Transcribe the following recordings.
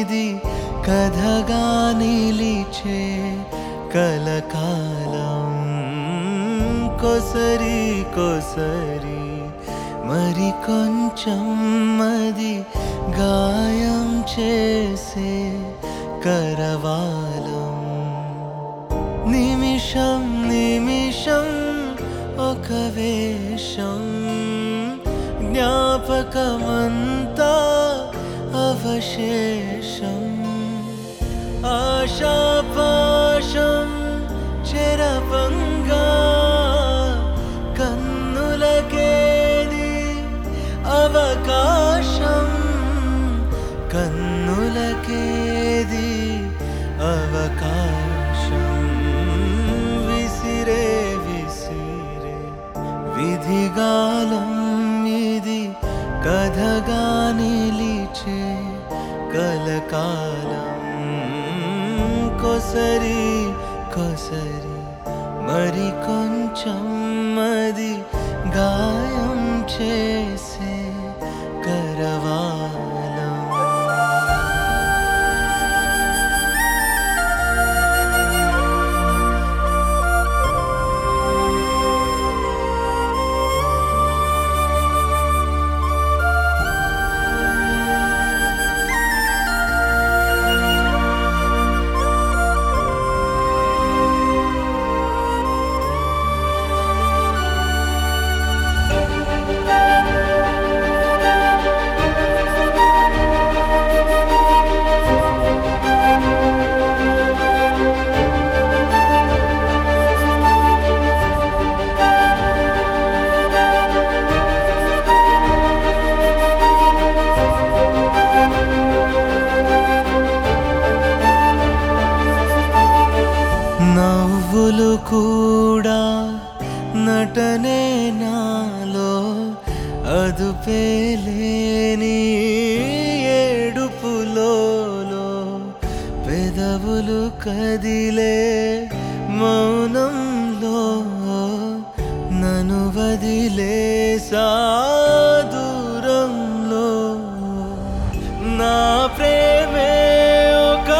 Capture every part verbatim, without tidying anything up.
ఇది కథగా నిలిచే కలకాలం కొసరి కొసరి మరి కొంచెం మది గాయం చేసే కరవాలం నిమిషం నిమిషం ఒక వేషం జ్ఞాపకమంతా అవశేషం ఆశాపాశం చెరపంగా కన్నులకేది అవకాశం కన్నులకేది అవకాశం విసిరే విసిరే విధిగాలం ఇది కథగా నిలిచే కలకాలం కొసరి కొసరి మరి కొంచెం మది గాయం చేసే కరవాలం నవ్వులు కూడా నటనే నాలో అదుపేలేని ఏడుపులో పెదవులు కదిలే మౌనంలో నన్ను వదిలేసా దూరంలో నా ప్రేమే ఒక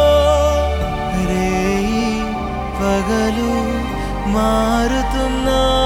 పగలు మారుతున్నా